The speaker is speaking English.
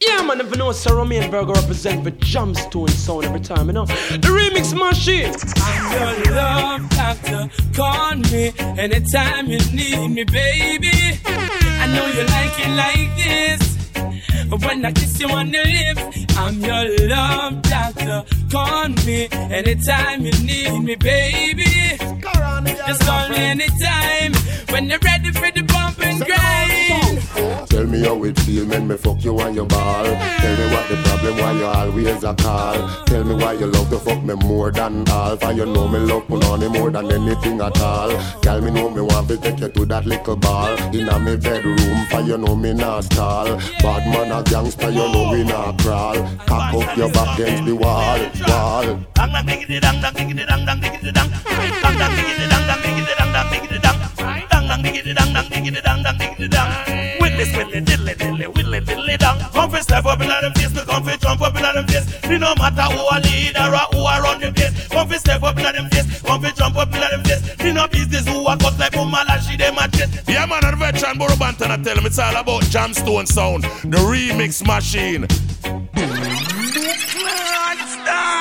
Yeah, man, if you know, Sir Romain Burger represent the Jamstone sound every time, you know. The remix machine. I'm your love doctor. Call me anytime you need me, baby. I know you like it like this. But when I kiss you on the lips, I'm your love doctor. Call me anytime you need me, baby. Just call me anytime when you're ready for the bump and grind. Tell me how it feel, man, me fuck you on your ball. Tell me what the problem, why you always a call. Tell me why you love to fuck me more than all. For you know me love put on more than anything at all. Tell me know me want to take you to that little ball. In a me bedroom, for you know me not stall. Bad man a gangster, you know we not crawl. Cock up your back against the wall. Dang dang diggity dang dang diggity dang dang diggity dang. Dang dang diggity dang dang diggity dang dang diggity dang. Dang dang diggity dang dang diggity dang dang diggity dang. Willy willy diddly diddly willy diddly dang. Come fi step up inna them face, me come fi jump up inna them face. Me no matter who a lead or who a run the place. Come fi step up inna them face, come fi jump up inna them face. Me no business who a cut like Umala, she dem a chest. Yeah man, a veteran Burro Banton a tell him it's all about Jamstone sound, the remix machine. Stop.